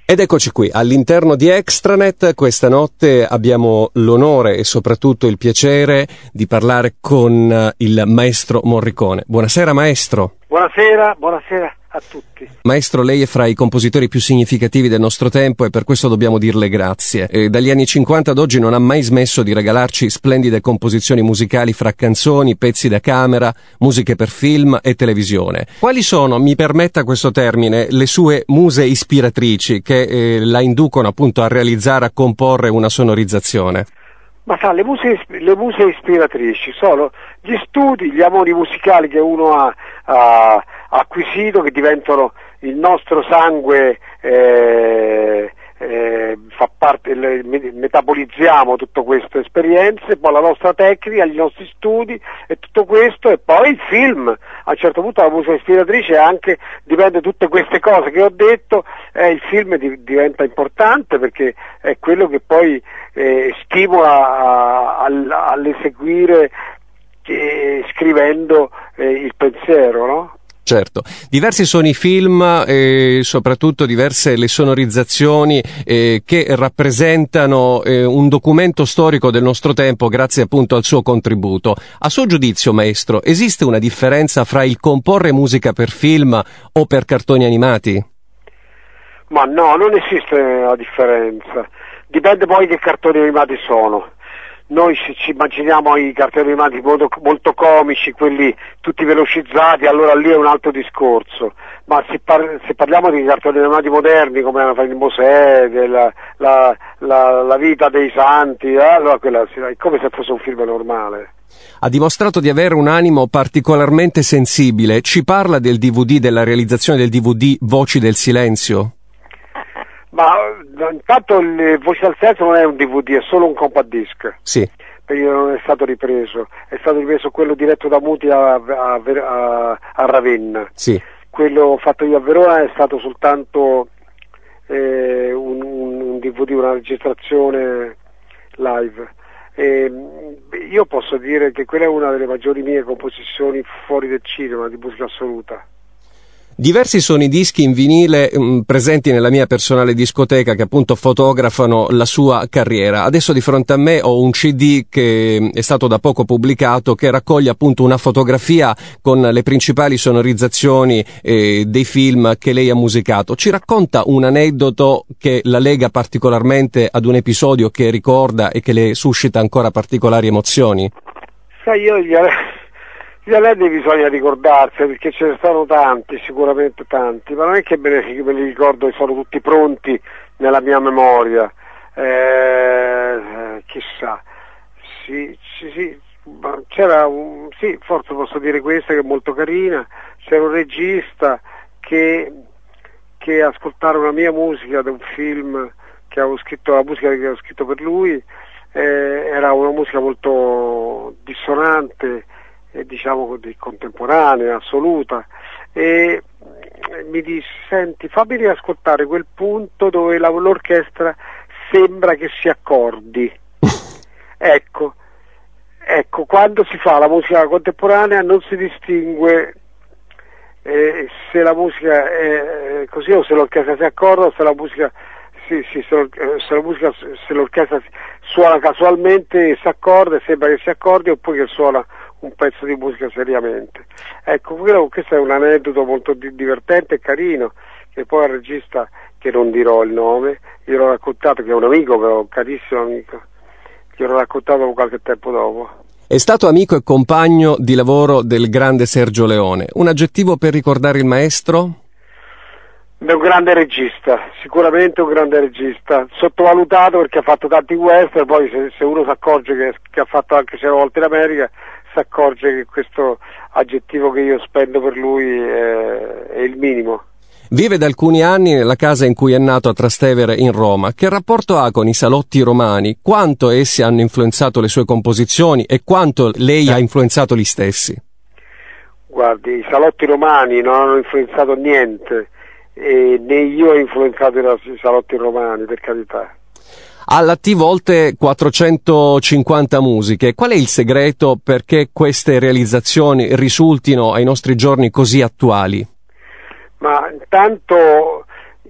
Ed eccoci qui, all'interno di Extranet. Questa notte abbiamo l'onore e soprattutto il piacere di parlare con il maestro Morricone. Buonasera maestro. Buonasera a tutti. Maestro, lei è fra i compositori più significativi del nostro tempo e per questo dobbiamo dirle grazie. Dagli anni 50 ad oggi non ha mai smesso di regalarci splendide composizioni musicali fra canzoni, pezzi da camera, musiche per film e televisione. Quali sono, mi permetta questo termine, le sue muse ispiratrici che la inducono appunto a realizzare, a comporre una sonorizzazione? Ma sa, le muse ispiratrici sono gli studi, gli amori musicali che uno ha acquisito, che diventano il nostro sangue, fa parte, metabolizziamo tutte queste esperienze, poi la nostra tecnica, gli nostri studi e tutto questo, e poi il film. A un certo punto la musica ispiratrice anche dipende da tutte queste cose che ho detto, il film diventa importante perché è quello che poi stimola all'eseguire, scrivendo il pensiero, no? Certo, diversi sono i film e soprattutto diverse le sonorizzazioni che rappresentano un documento storico del nostro tempo grazie appunto al suo contributo. A suo giudizio, maestro, esiste una differenza fra il comporre musica per film o per cartoni animati? Ma no, non esiste una differenza, dipende poi che cartoni animati sono. Noi ci immaginiamo i cartoni animati molto comici, quelli tutti velocizzati, allora lì è un altro discorso, ma se parliamo di cartoni animati moderni come il Mosè, la vita dei santi, allora quella è come se fosse un film normale. Ha dimostrato di avere un animo particolarmente sensibile. Ci parla del DVD, della realizzazione del DVD Voci del Silenzio? Ma intanto il Voci del Silenzio non è un DVD, è solo un compact disc. Sì. Perché non è stato ripreso quello diretto da Muti a Ravenna. Sì. Quello fatto io a Verona è stato soltanto un DVD, una registrazione live. Io posso dire che quella è una delle maggiori mie composizioni fuori del cinema, di musica assoluta. Diversi sono i dischi in vinile presenti nella mia personale discoteca che appunto fotografano la sua carriera. Adesso di fronte a me ho un CD che è stato da poco pubblicato che raccoglie appunto una fotografia con le principali sonorizzazioni dei film che lei ha musicato. Ci racconta un aneddoto che la lega particolarmente ad un episodio che ricorda e che le suscita ancora particolari emozioni? Sai, gli anelli bisogna ricordarsi perché ce ne sono tanti, sicuramente tanti, ma non è che me li ricordo e sono tutti pronti nella mia memoria, chissà, sì, c'era forse posso dire questa che è molto carina, c'era un regista che ascoltare una mia musica da un film che avevo scritto, la musica che avevo scritto per lui, era una musica molto dissonante, diciamo contemporanea, assoluta, e mi disse: senti, fammi riascoltare quel punto dove l'orchestra sembra che si accordi. ecco, quando si fa la musica contemporanea non si distingue se la musica è così o se l'orchestra si accorda, o se la musica se l'orchestra suona casualmente e si accorda, sembra che si accordi, oppure che suona un pezzo di musica seriamente. Ecco, questo è un aneddoto molto divertente e carino, che poi al regista, che non dirò il nome, gliel'ho raccontato, che è un amico, però un carissimo amico, gliel'ho raccontato qualche tempo dopo. È stato amico e compagno di lavoro del grande Sergio Leone. Un aggettivo per ricordare il maestro? È un grande regista, sicuramente un grande regista, sottovalutato perché ha fatto tanti western, poi se uno si accorge che ha fatto anche 6 volte in America, si accorge che questo aggettivo che io spendo per lui è il minimo. Vive da alcuni anni nella casa in cui è nato a Trastevere in Roma. Che rapporto ha con i salotti romani? Quanto essi hanno influenzato le sue composizioni e quanto lei ha influenzato gli stessi? Guardi, i salotti romani non hanno influenzato niente, né io ho influenzato i salotti romani, per carità. All'attivo oltre 450 musiche. Qual è il segreto perché queste realizzazioni risultino ai nostri giorni così attuali? Ma intanto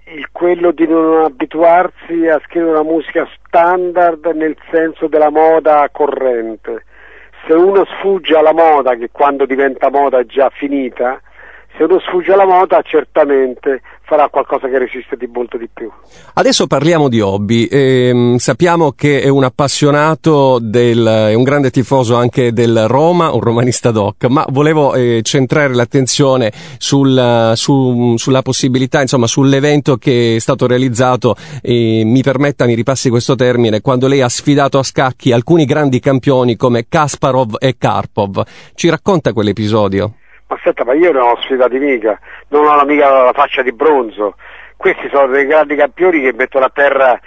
quello di non abituarsi a scrivere una musica standard nel senso della moda corrente. Se uno sfugge alla moda, che quando diventa moda è già finita, se uno sfugge alla moda certamente farà qualcosa che resiste di molto di più. Adesso parliamo di hobby. Sappiamo che è un appassionato è un grande tifoso anche del Roma, un romanista doc, ma volevo centrare l'attenzione sulla possibilità, insomma, sull'evento che è stato realizzato, mi ripassi questo termine, quando lei ha sfidato a scacchi alcuni grandi campioni come Kasparov e Karpov. Ci racconta quell'episodio? Ma aspetta, ma io non ho sfidati mica, non ho mica la faccia di bronzo. Questi sono dei grandi campioni che mettono a terra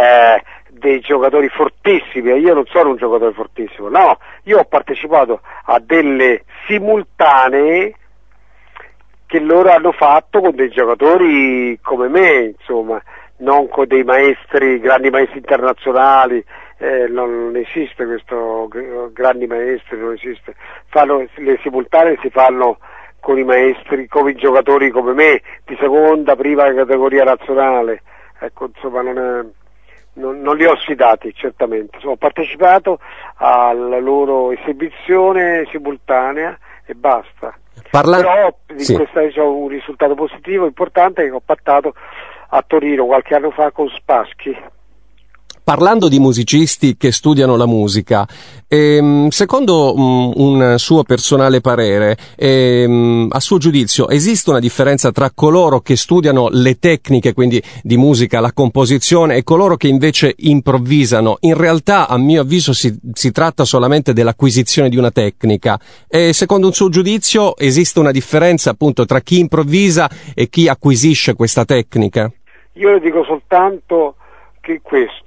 dei giocatori fortissimi, e io non sono un giocatore fortissimo, no, io ho partecipato a delle simultanee che loro hanno fatto con dei giocatori come me, insomma, non con dei grandi maestri internazionali. Non esiste questo, grandi maestri non esiste, le simultanee si fanno con i maestri, come i giocatori come me, di seconda, prima categoria nazionale, ecco, insomma non li ho sfidati certamente, ho partecipato alla loro esibizione simultanea e basta. Però in questa ho un risultato positivo importante, che ho pattato a Torino qualche anno fa con Spassky. Parlando di musicisti che studiano la musica, secondo un suo personale parere, a suo giudizio, esiste una differenza tra coloro che studiano le tecniche, quindi di musica, la composizione, e coloro che invece improvvisano? In realtà, a mio avviso, si tratta solamente dell'acquisizione di una tecnica. E secondo un suo giudizio esiste una differenza appunto tra chi improvvisa e chi acquisisce questa tecnica? Io le dico soltanto che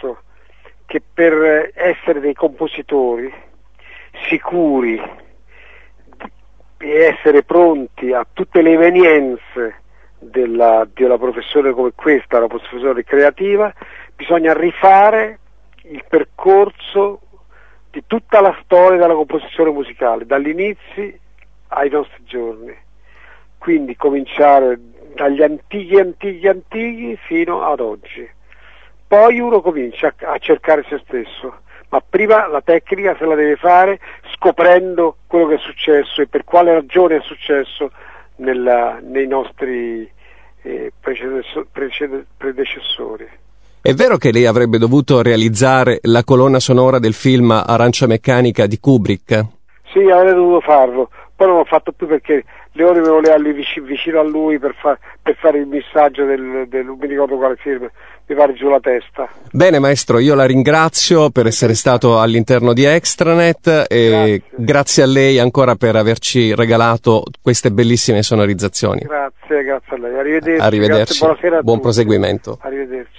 per essere dei compositori sicuri e essere pronti a tutte le evenienze di una professione come questa, la professione creativa, bisogna rifare il percorso di tutta la storia della composizione musicale, dagli inizi ai nostri giorni. Quindi cominciare dagli antichi fino ad oggi. Poi uno comincia a cercare se stesso, ma prima la tecnica se la deve fare scoprendo quello che è successo e per quale ragione è successo nei nostri predecessori. È vero che lei avrebbe dovuto realizzare la colonna sonora del film Arancia Meccanica di Kubrick? Sì, avrei dovuto farlo, poi non l'ho fatto più perché Leone mi voleva lì vicino a lui per fare il missaggio non mi ricordo quale film, mi pare Giù la testa. Bene maestro, io la ringrazio per essere stato all'interno di Extranet e grazie a lei ancora per averci regalato queste bellissime sonorizzazioni. Grazie a lei, arrivederci. Grazie, buonasera a tutti. Buon proseguimento. Arrivederci.